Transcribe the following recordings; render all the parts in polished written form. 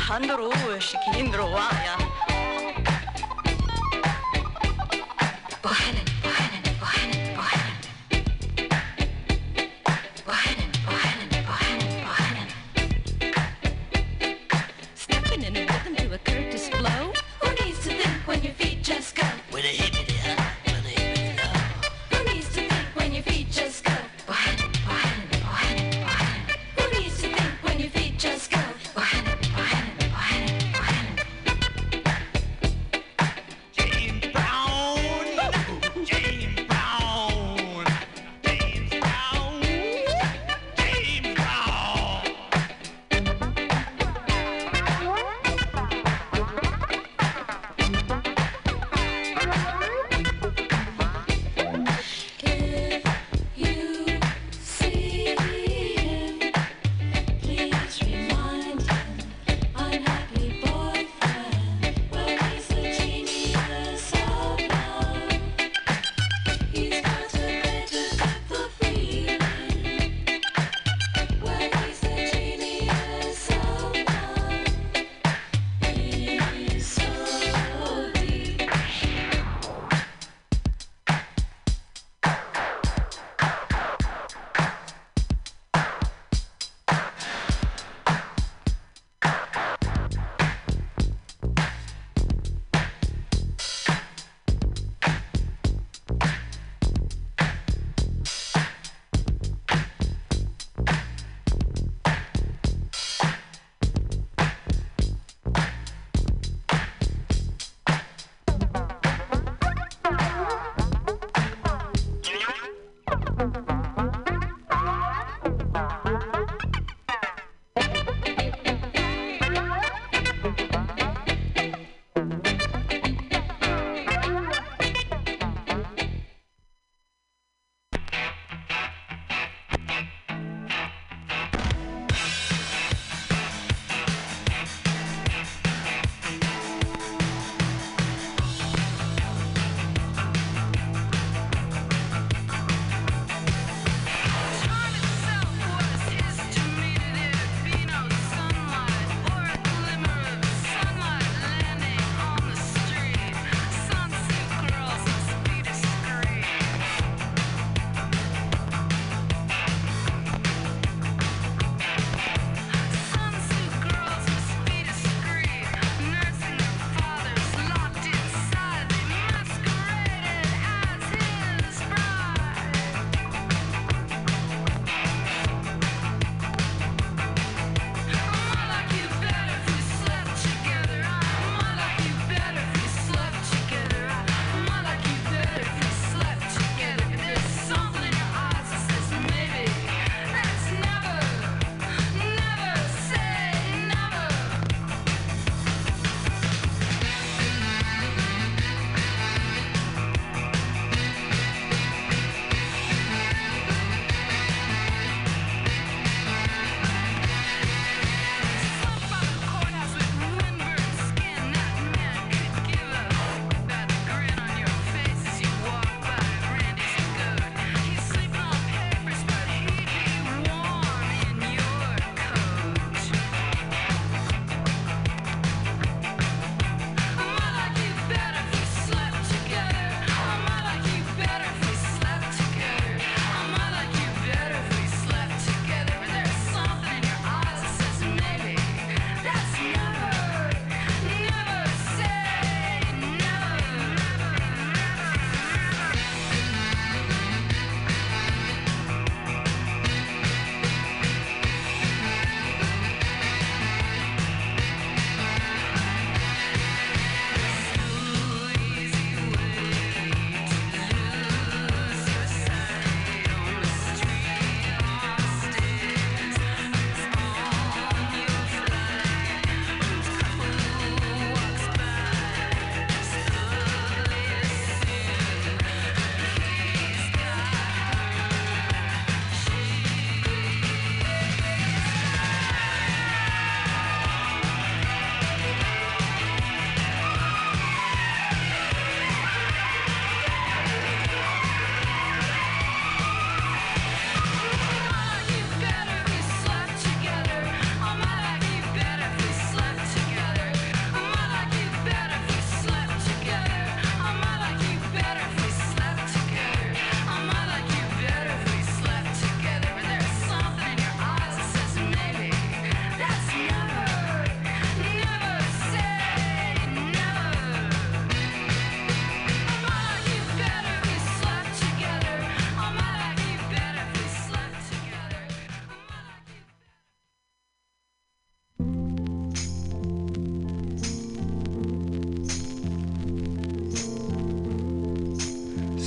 Handro, Shikindro, Waya. Bohannon, Bohannon, Bohannon, Bohannon. Bohannon, Bohannon, Bohannon, Bohannon. Stepping in a rhythm to a Curtis blow. Who needs to think when your feet just go? With a hippity hop, with a hippity hop. Who needs to think when your feet just go? Bohannon, Bohannon, Bohannon, Bohannon. Who needs to think when your feet just go? Bohannon, Bohannon, Bohannon, Bohannon. James Brown, James Brown, James Brown, James Brown.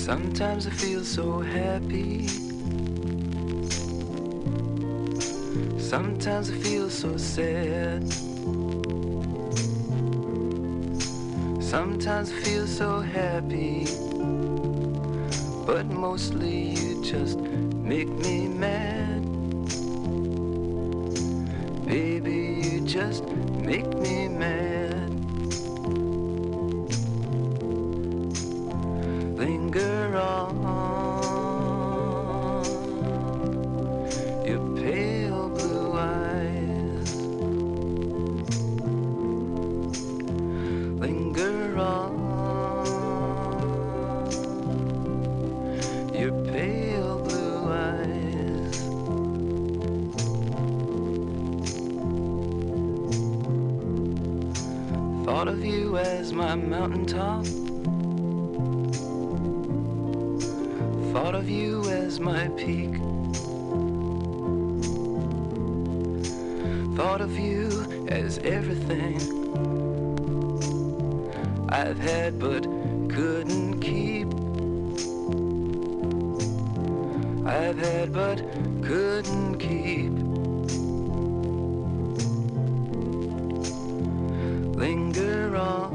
Sometimes I feel so happy. Sometimes I feel so sad. Sometimes I feel so happy. But mostly you just make me mad. Baby, you just make me mad. Linger on, your pale blue eyes. Linger on, your pale blue eyes. Thought of you as my mountaintop. Thought of you as my peak. Thought of you as everything I've had but couldn't keep. I've had but couldn't keep. Linger on,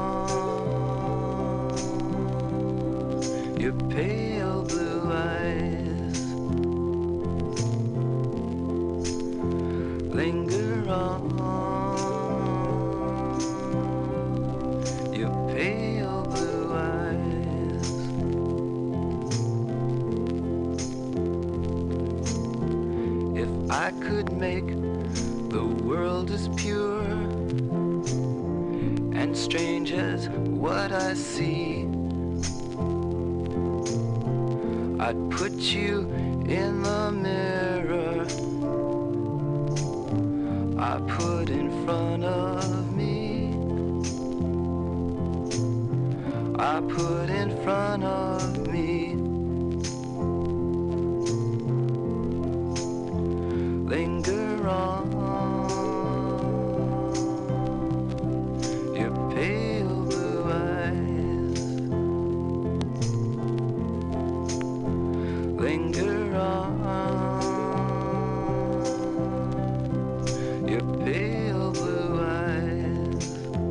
your pale blue eyes. Linger on, your pale blue eyes. If I could make the world as pure and strange as what I see, I'd put you in the mirror I put in front of me. I put in front of me. Linger on, your pale blue eyes. Linger on, your pale blue eyes.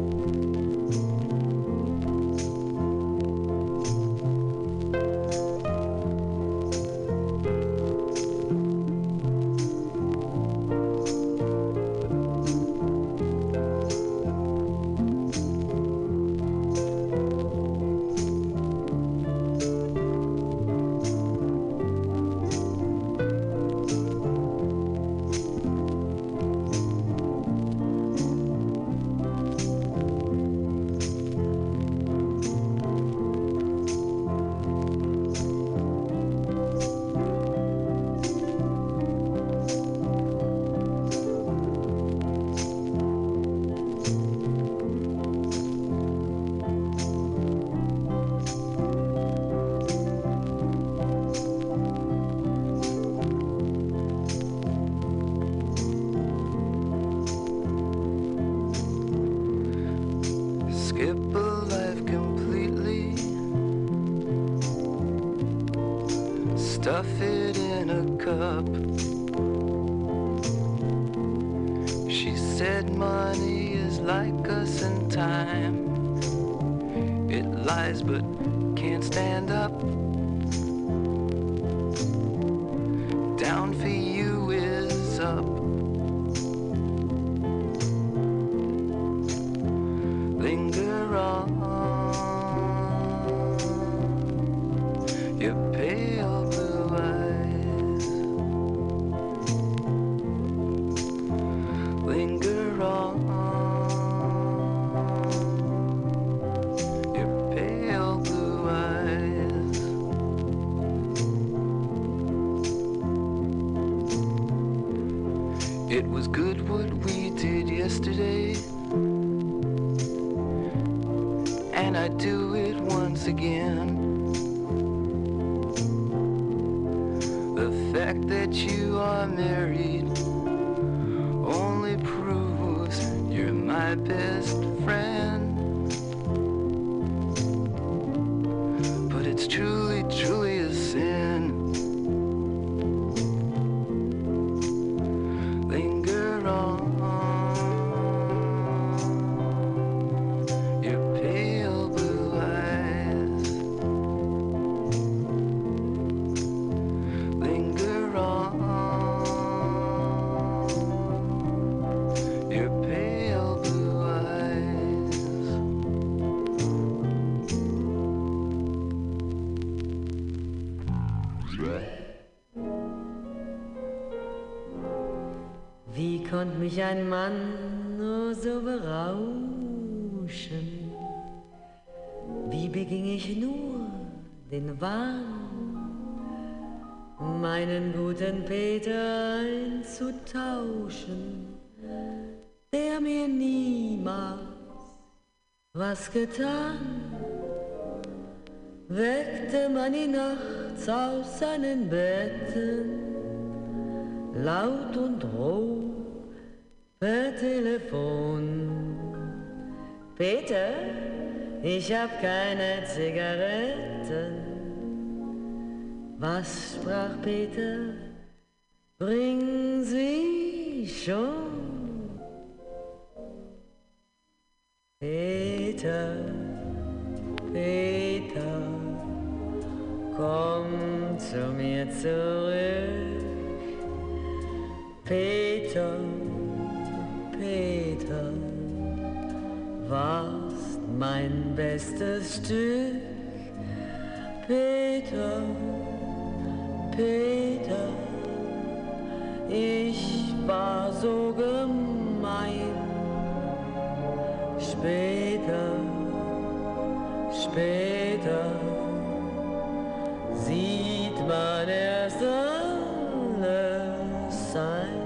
Skip a life completely, stuff it in a cup. She said money is like us in time. It lies but can't stand up. Down for you is up. Linger on, your pale blue eyes. Linger on, your pale blue eyes. It was good what we did yesterday, and I'd do it once again. The fact that you are married only proves you're my best friend. But it's truly konnte mich ein Mann nur so berauschen. Wie beging ich nur den Wahn, meinen guten Peter einzutauschen, der mir niemals was getan. Weckte man ihn nachts aus seinen Betten, laut und roh per Telefon. Peter, ich hab keine Zigaretten. Was sprach Peter? Bring sie schon. Peter, Peter, komm zu mir zurück. Peter, Peter, warst mein bestes Stück. Peter, Peter, ich war so gemein. Später, später sieht man erst alles ein.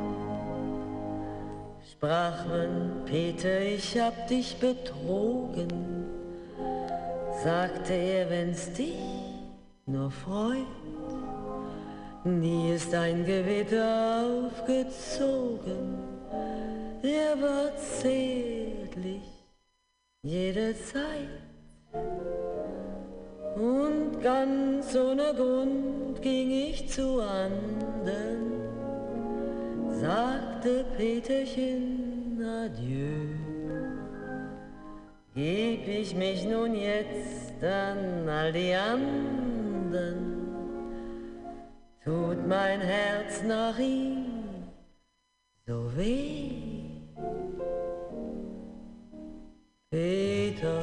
Sprach man, Peter, ich hab dich betrogen, sagte er, wenn's dich nur freut, nie ist ein Gewitter aufgezogen, er war zärtlich jederzeit. Und ganz ohne Grund ging ich zu anderen, sagte Peterchen adieu. Geb ich mich nun jetzt an all die anderen, tut mein Herz nach ihm so weh. Peter,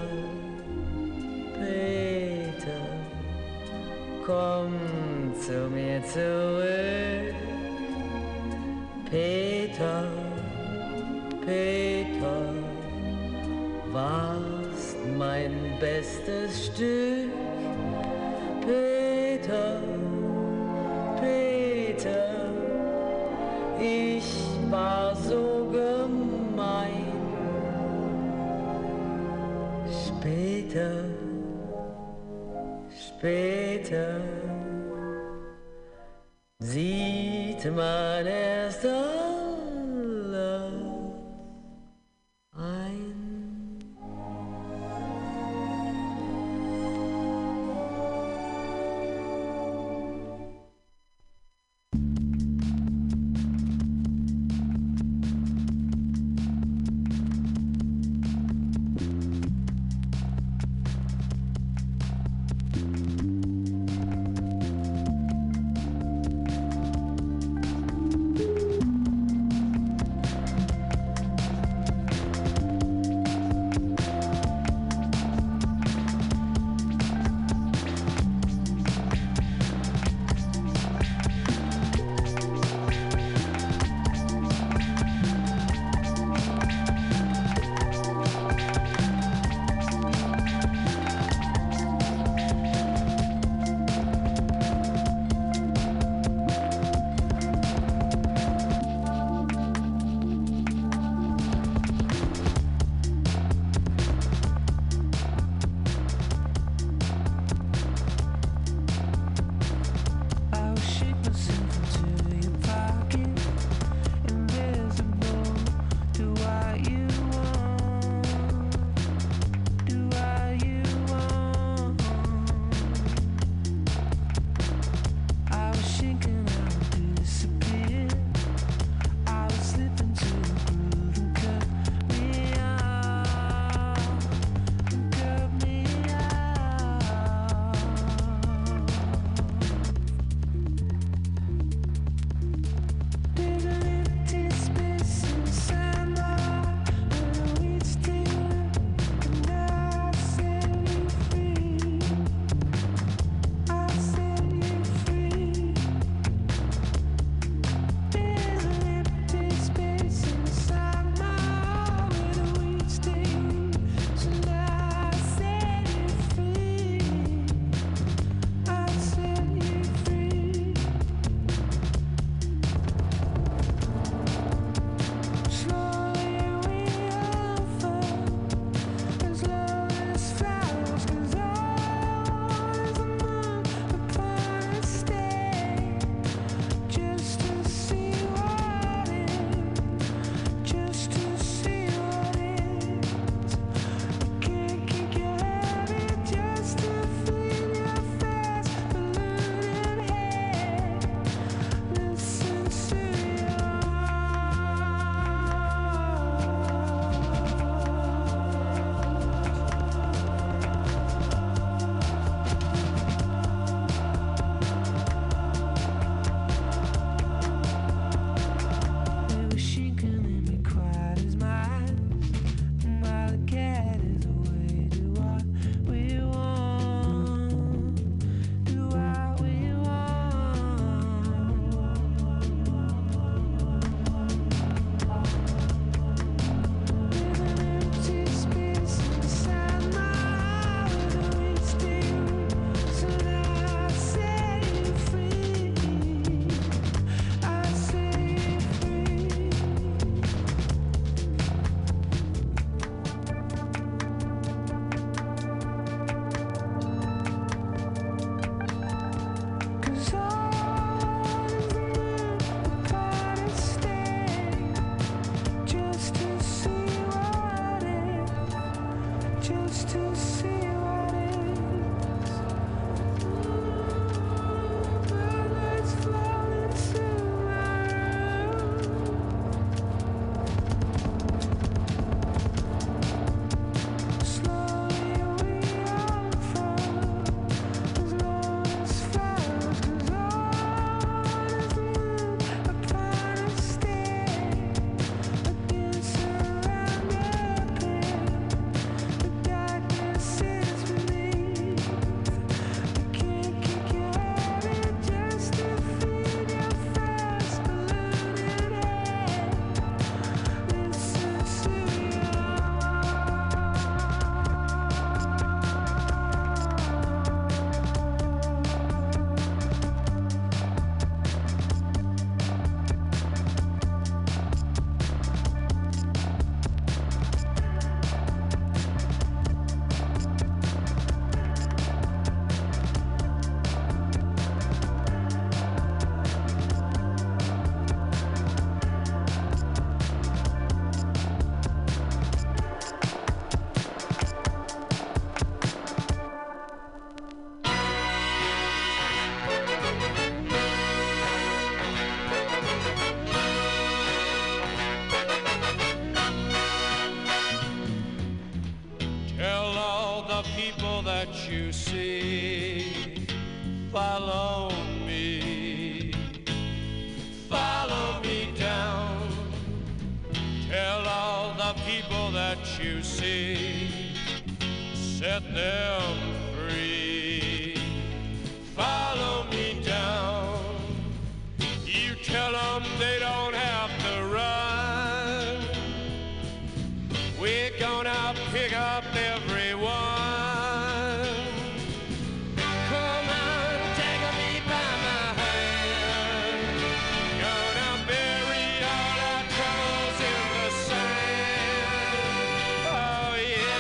Peter, komm zu mir zurück. Peter, Peter, warst mein bestes Stück. Peter, Peter, ich war so gemein. Später, später sieht man erst alles ein. just to see what is. Birds falling to my room. Slowly we unfold as lost flowers, 'cause all is moved upon a stair against a round pit. The darkness is beneath. You can't kick your head in just to feed your fast polluted head. Listen to Tell all the people that you see, follow me down. Tell all the people that you see, set them free. Follow me down. You tell them they don't have to run. We're gonna pick up everyone. Come on, take me by my hand. Gonna bury all our troubles in the sand. Oh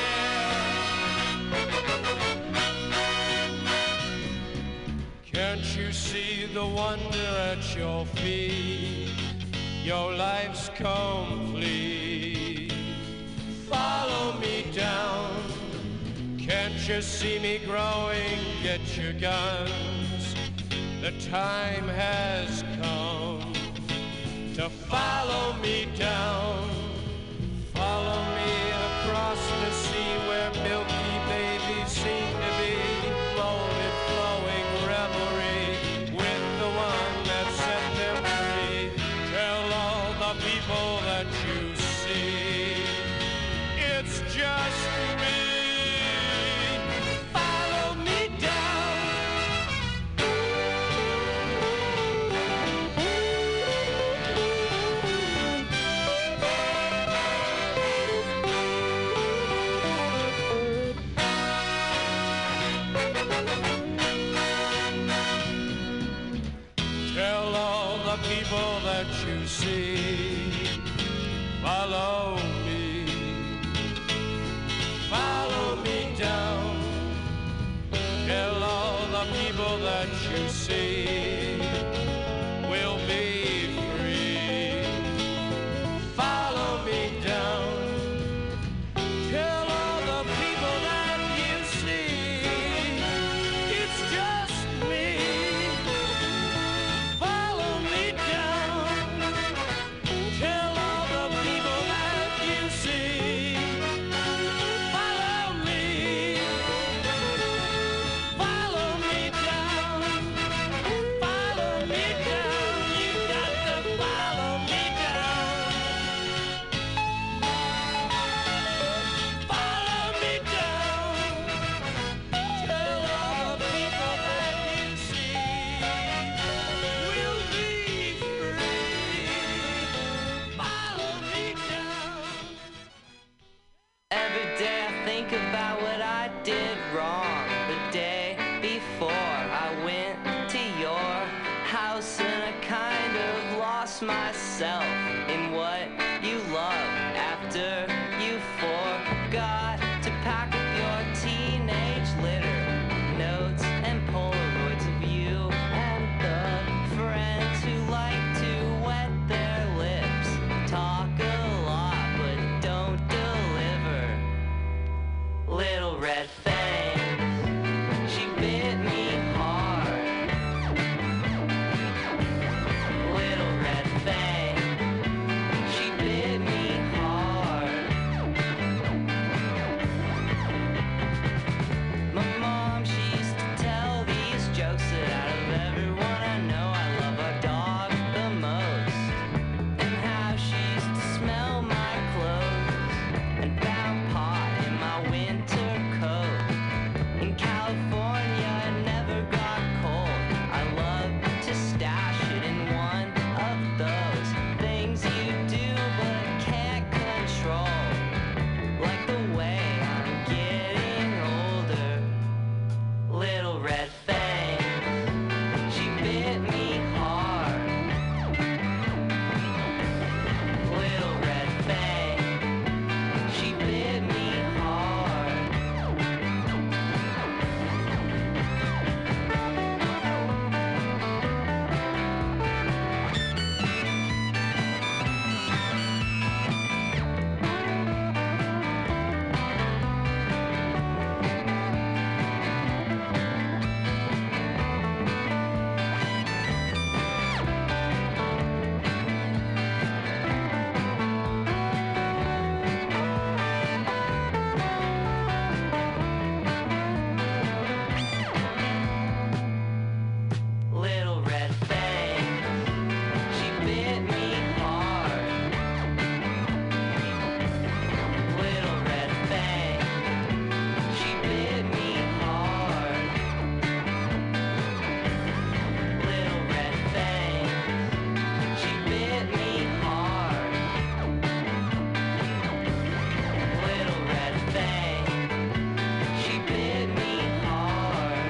yeah. Can't you see the wonder at your feet? Your life's complete. Follow me down. Can't you see me growing? Get your guns. The time has come to follow me down. Follow me across the sea where milky babies seem to be molded, flowing revelry with the one that set them free. Tell all the people that you see, it's just me. Follow me down. Tell all the people that you see, follow me. Follow me down. Tell all the people that you see, we'll be free. Follow me down. Tell all the people that you see, it's just me. Follow me down. Tell all the people that you see, follow me. Follow me down. Follow me down. You got to follow me down. Follow me down. Tell all the people that you see, we'll be free. Follow me down. Every day I think about what I did wrong. The day before I went to your house and I kind of lost myself in what you love after you forgot to pack up your teenage litter, notes and Polaroids of you and the friends who like to wet their lips, talk a lot but don't deliver. red fangs. She bit me hard. Little red fang. She bit me hard. My mom, she used to tell these jokes that out of everyone I know, I love our dog the most. And how she used to smell my clothes and found pot in my winter coat. In California, it never got cold. I love to stash it in one of those things you do but can't control. Like the way I'm getting older. Little red fangs, she bit me hard. Little red fang, she bit me hard. Little red fangs, she bit me hard. Little red fangs, she bit me hard. Little red fangs, she bit me hard. Little red fangs, she bit me hard.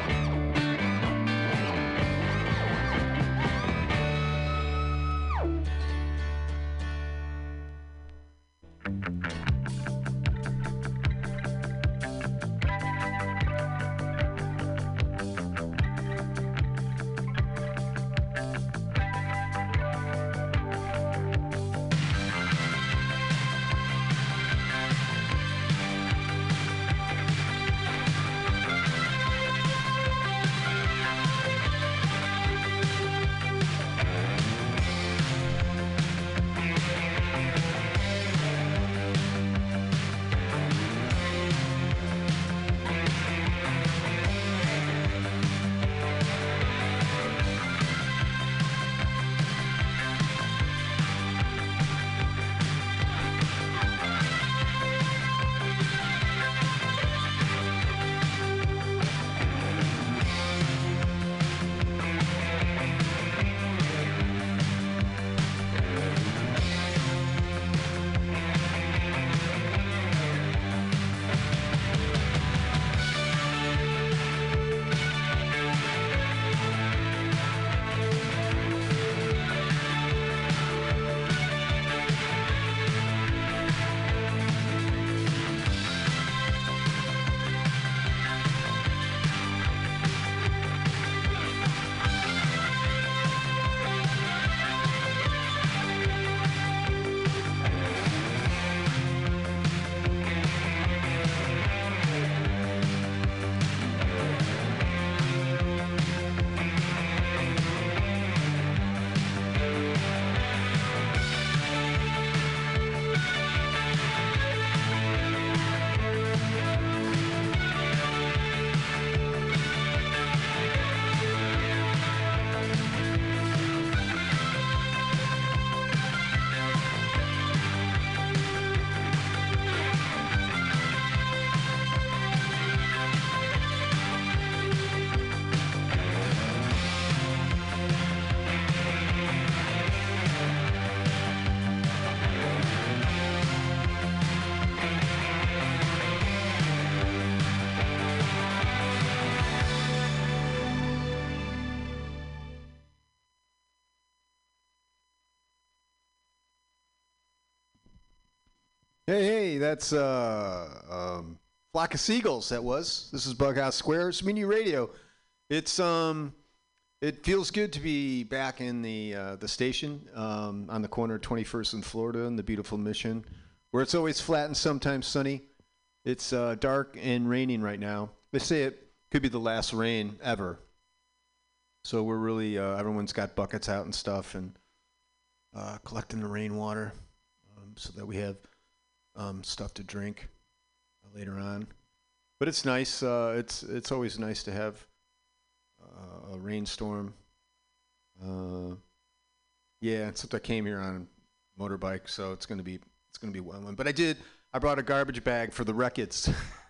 Hey, that's Flock of Seagulls. That was. This is Bughouse Square, Smini Radio. It's it feels good to be back in the station on the corner of 21st and Florida in the beautiful Mission, where it's always flat and sometimes sunny. It's dark and raining right now. They say it could be the last rain ever. So we're really everyone's got buckets out and stuff and collecting the rainwater so that we have stuff to drink later on. But it's nice. It's always nice to have a rainstorm. Yeah, except I came here on a motorbike, so it's gonna be one. But I brought a garbage bag for the records.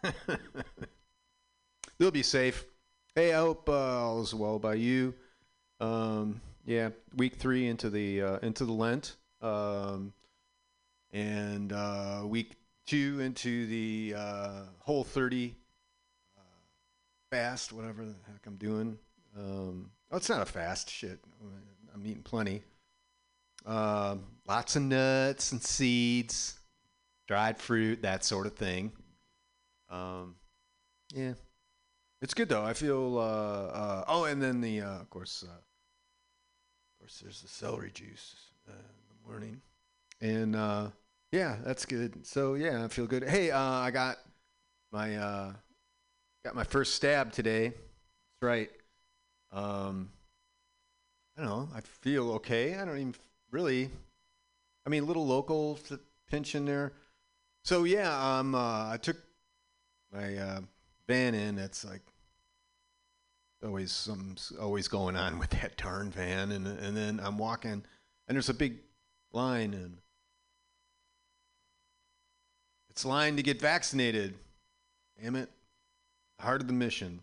They'll be safe. Hey, I hope all is well by you. Yeah, week 3 into the Lent, and week 2 into the Whole 30 fast, whatever the heck I'm doing. Oh, it's not a fast. Shit, I'm eating plenty. Lots of nuts and seeds, dried fruit, that sort of thing. Yeah, it's good though. I feel. Oh, and then of course, there's the celery juice in the morning, and yeah, that's good. So yeah, I feel good. Hey, I got my first stab today. That's right. I don't know. I feel okay. I don't even really. I mean, a little local pinch in there. So yeah, I took my van in. It's like something's always going on with that darn van, and then I'm walking, and there's a big line, and it's line to get vaccinated. Damn it, heart of the mission.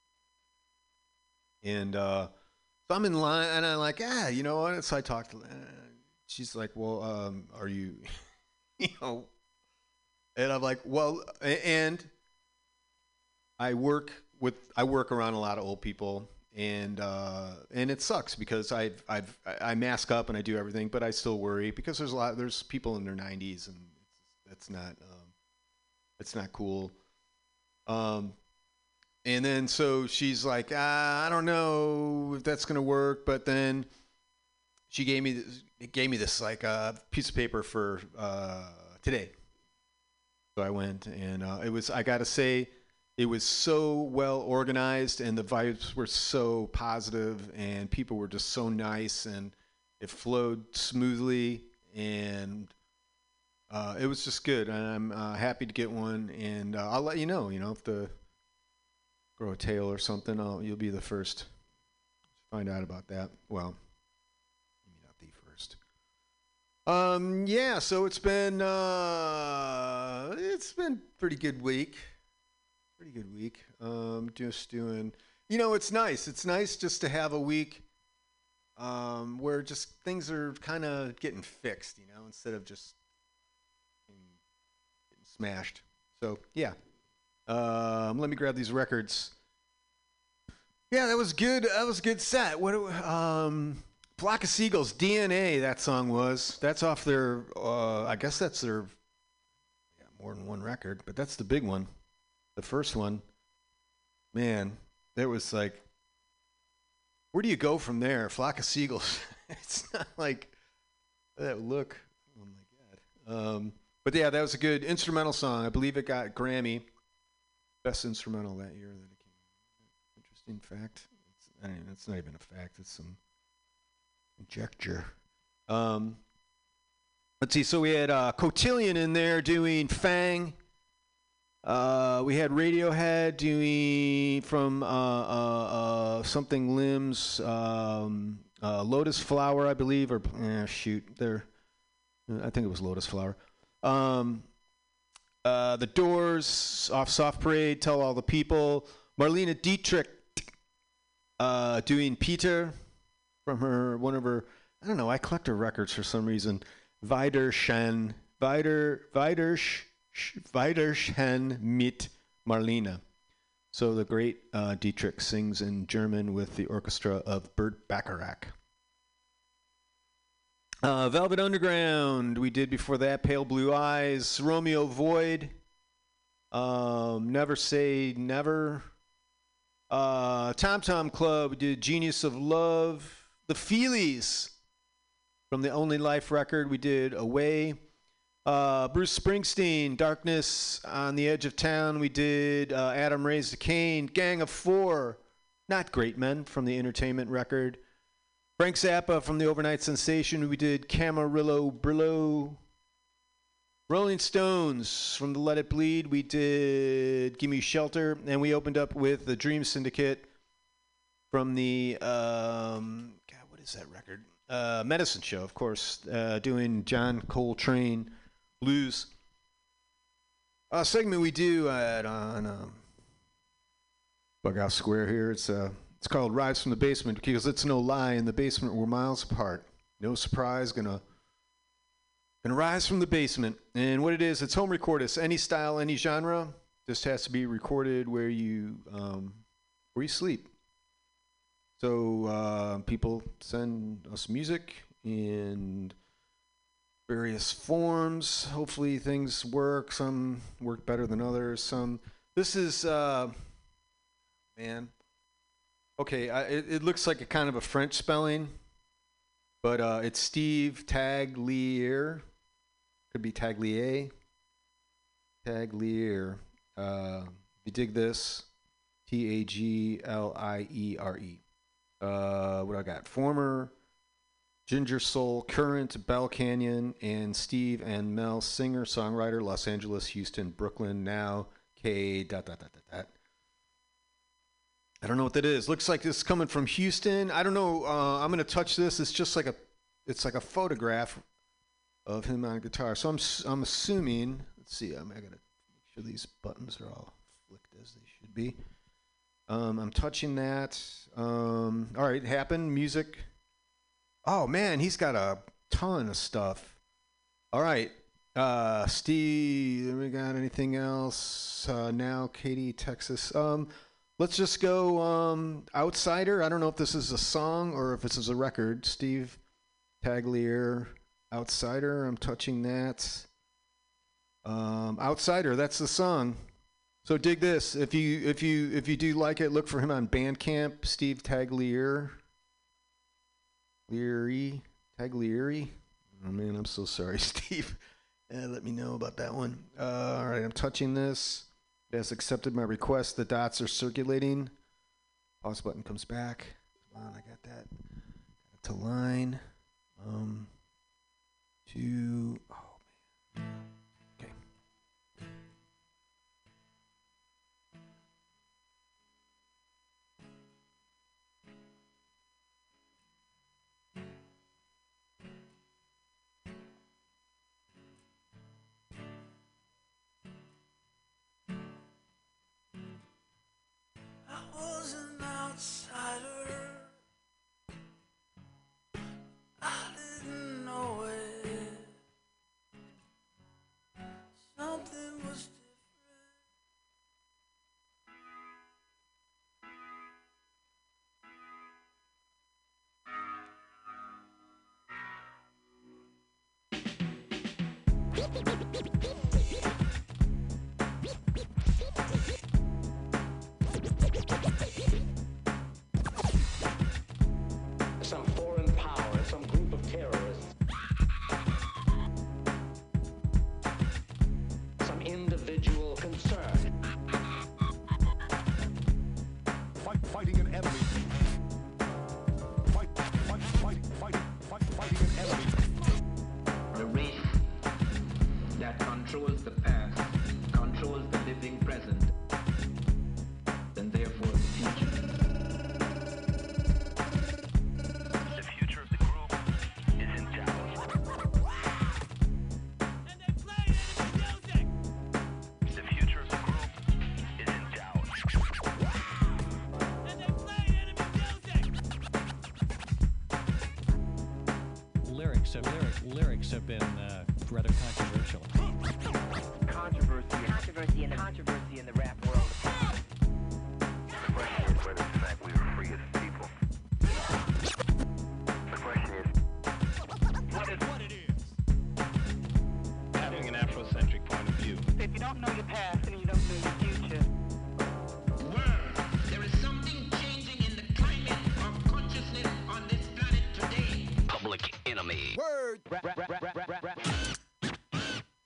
And so I'm in line, and I'm like, you know what? So I talked to. She's like, well, are you, you know? And I'm like, well, and I work around a lot of old people, and it sucks because I mask up and I do everything, but I still worry because there's people in their 90s, and it's not cool. And then so she's like, I don't know if that's gonna work, but then she gave me this like piece of paper for today. So I went, and I gotta say, it was so well organized, and the vibes were so positive, and people were just so nice, and it flowed smoothly, and it was just good. And I'm happy to get one, and I'll let you know. You know, if the grow a tail or something, you'll be the first to find out about that. Well, maybe not the first. Yeah, so it's been pretty good week. Just doing, you know, it's nice. It's nice just to have a week where just things are kind of getting fixed, you know, instead of just getting smashed. So yeah. Let me grab these records. Yeah, that was good. That was a good set. Flock of Seagulls, DNA. That song was. That's off their. I guess that's their. Yeah, more than one record, but that's the big one. The first one. Man, there was like. Where do you go from there? Flock of Seagulls. It's not like that look. Oh my God. But yeah, that was a good instrumental song. I believe it got Grammy. Best instrumental that year that it came out. Interesting fact. It's not even a fact. It's some conjecture. Let's see. So we had Cotillion in there doing Fang. We had Radiohead doing from something Limbs, Lotus Flower, I believe, or I think it was Lotus Flower. The Doors off Soft Parade, Tell All the People. Marlene Dietrich doing Peter from one of her, I don't know, I collect her records for some reason. Wiedersehen mit Marlene. So the great Dietrich sings in German with the orchestra of Burt Bacharach. Velvet Underground, we did before that. Pale Blue Eyes, Romeo Void, Never Say Never. Tom Tom Club did Genius of Love. The Feelies from the Only Life record, we did Away. Bruce Springsteen, Darkness on the Edge of Town. We did Adam Raised a Cain, Gang of Four, Not Great Men from the Entertainment record. Frank Zappa from the Overnight Sensation. We did Camarillo Brillo. Rolling Stones from the Let It Bleed. We did Gimme Shelter. And we opened up with the Dream Syndicate from the, God, what is that record? Medicine Show, of course, doing John Coltrane Blues. Segment we do on Bughouse Square here. It's called Rise from the Basement because it's no lie. In the basement, we're miles apart. No surprise, gonna rise from the basement. And what it is, it's home record. It's any style, any genre. Just has to be recorded where you sleep. So people send us music in various forms. Hopefully things work. Some work better than others. This is man. Okay, it looks like a kind of a French spelling, but it's Steve Taglier. Could be Taglier. Taglier. You dig this? Tagliere. What I got? Former Ginger Soul, current Bell Canyon, and Steve and Mel, singer, songwriter, Los Angeles, Houston, Brooklyn, now K. ... I don't know what that is. Looks like it's coming from Houston. I don't know. I'm gonna touch this. It's just like it's like a photograph of him on guitar. So I'm assuming. Let's see. I gotta make sure these buttons are all flicked as they should be. I'm touching that. All right, Happen Music. Oh man, he's got a ton of stuff. All right, Steve. We got anything else? Now, Katy, Texas. Let's just go Outsider. I don't know if this is a song or if this is a record. Steve Taglier, Outsider. I'm touching that. Outsider. That's the song. So dig this. If you do like it, look for him on Bandcamp. Steve Taglier. Taglieri. Oh man, I'm so sorry, Steve. Let me know about that one. All right, I'm touching this. It has accepted my request. The dots are circulating. Pause button comes back. Come on, I got that. Got it to line. To oh man. Okay. I was an outsider. I didn't know it. Something was different. Some foreign power, some group of terrorists, some individual concern. Fighting an enemy. Fighting an enemy. The race that controls the past, controls the living present, and therefore the future. The future of the group is in doubt. And they play enemy music. The future of the group is in doubt. And they play enemy music. Lyrics have been rather controversial. Controversy in the rap world. The question is whether tonight we are free as people. The question is What it is. having an Afrocentric point of view. If you don't know your past, then you don't know your future. There is something changing in the climate of consciousness on this planet today. Public Enemy. Word.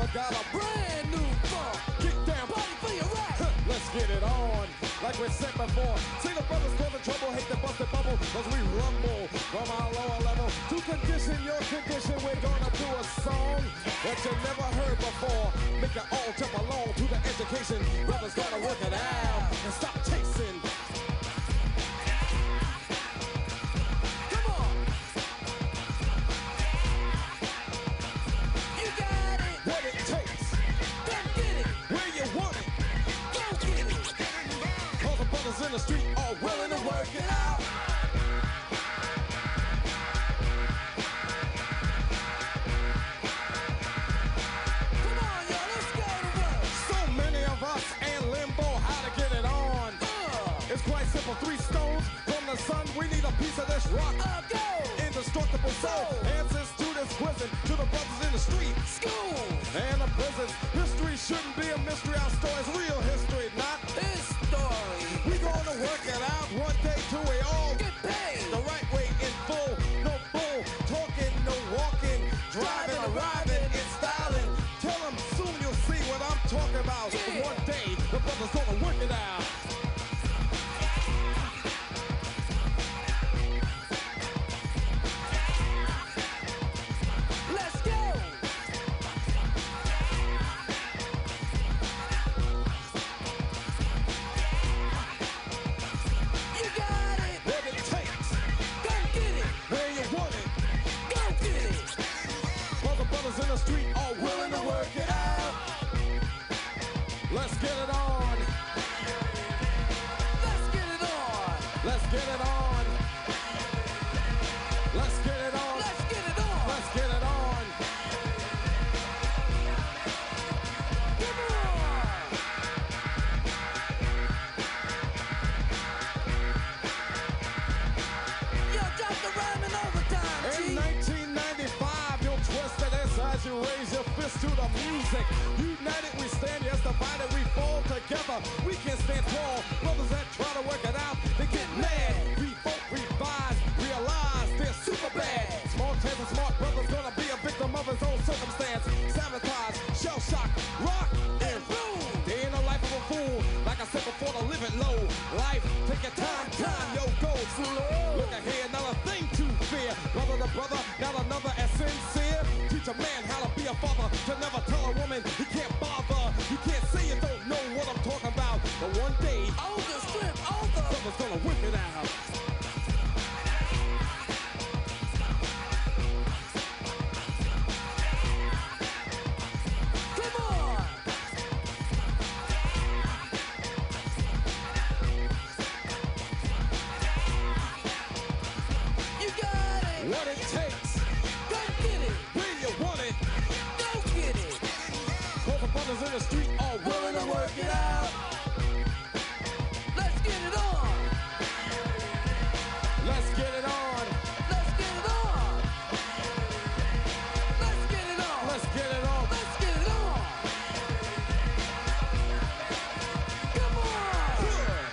got a brand new funk. Kick down, party for your right. Let's get it on, like we said before. See the brothers causing trouble, hate the busted bubble, cause we rumble from our lower level. To condition your condition, we're gonna do a song that you never heard before. Make it all jump along to the education. Brothers gotta work it out and stop chasing. Come on. You got it. What it takes. Come get it. Where you want it. Go get it. Cause the brothers in the street are willing to work it out. Simple 3 stones from the sun. We need a piece of this rock. Indestructible soul. Answers to this quizzing to the brothers in the street, school, and the prisons. History shouldn't be a mystery. Our story's real history, not this story. We gonna work it out one day till we all get paid the right way in full. No bull talking, no walking, driving, arriving, and styling. Tell them soon you'll see what I'm talking about. One day the brothers gonna work it out. In the street are willing to work it out. Let's get it on. Let's get it on. Let's get it on. Let's get it on. Let's get it on. Let's get it on. Come on. Yo, drop the rhyme in overtime. In 1995, you'll twist it as you raise your fist to the music. United we stand, yes, divided we fall together. We can stand tall. Brothers that try to work it out, they get mad. Revolt, revise, realize they're super bad. Small chance and smart brothers gonna be a victim of his own circumstance. Sabotage, shell shock, rock, and boom. They ain't a life of a fool. Like I said before, to live it low. Life, take your time, yo, go slow. Look ahead, not a thing to fear. Brother to brother, not another as sincere. Teach a man how to be a father, to never tell a woman he can't bother. You can't say you don't know what I'm talking about, but one day, older strip, older, brother's gonna work it out. Come on! You got it! What it takes! Go get it! When you want it! Go get it! Cause the brothers in the street are willing to work it out! Let's get it on! Let's get it on! Let's get it on! Let's get it on! Let's get it on! Let's get it on! Come on!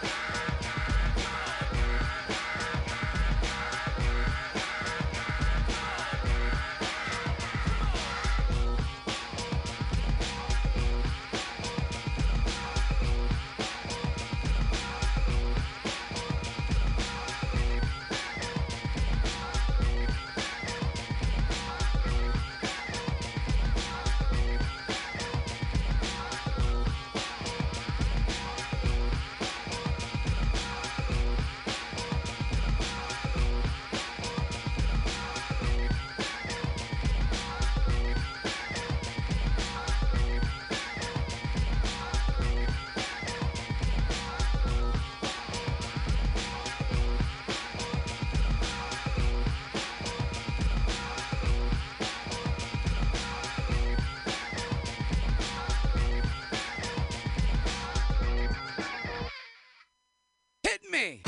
me.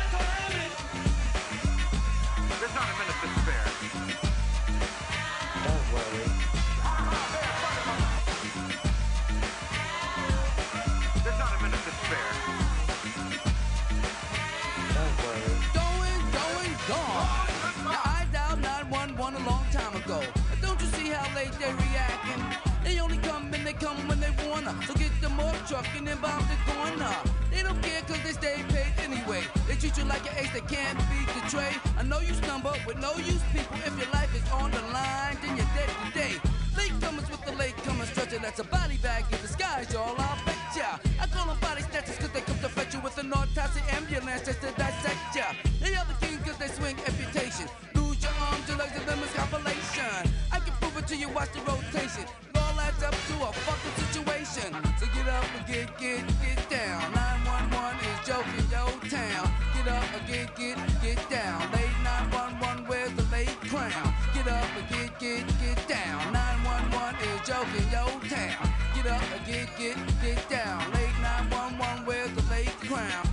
There's not a minute to spare. Don't worry. There's not a minute to spare. Don't worry. Going, gone. Now I dialed 911 a long time ago. Don't you see how late they reacting? They only come they come when they wanna. So get them off truck and then bomb the corner. They don't care cause they stay paid anyway. They treat you like an ace, they can't beat the trade. I know you stumble with no use people. If your life is on the line, then you're dead today. Latecomers with the latecomers stretcher, that's a body bag in disguise, y'all, I'll bet ya. I call them body snatchers cause they come to fetch you with an autopsy ambulance just to dissect ya. They are the king cause they swing amputation. Lose your arms, your legs, and them is compilation. I can prove it to you, watch the rotation. It all adds up to a fucking situation. So get up and get down. 911 is joking, yo town. Get up and get down. Late 911, where's the late crown? Get up and get down. 911 is joking, yo town. Get up and get down. Late 911, where's the late crown?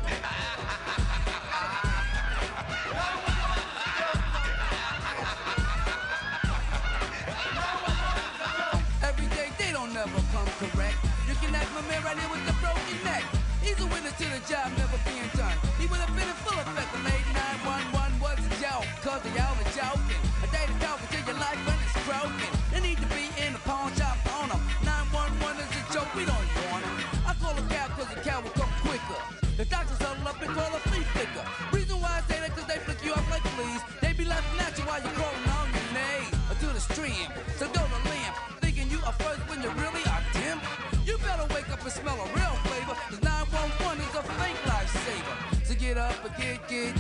Every day they don't never come correct. You can ask my man right here with the broken neck. He's a witness to the job never being done. He would have been in full effect. The late 911 was a joke, cause they all are joking. A day to talk until your life when it's broken. They need to be in the pawn shop on them. 911 is a joke, we don't want them. I call a cab cause the cab will come quicker. The doctors huddle up and call a flea flicker. Reason why I say that cause they flick you off like fleas. They be laughing at you while you're crawling on your knees or to the stream. So go to limb, thinking you are first when you really are dim. You better wake up and smell a real flavor, cause 911 is a fake lifesaver. So get up and get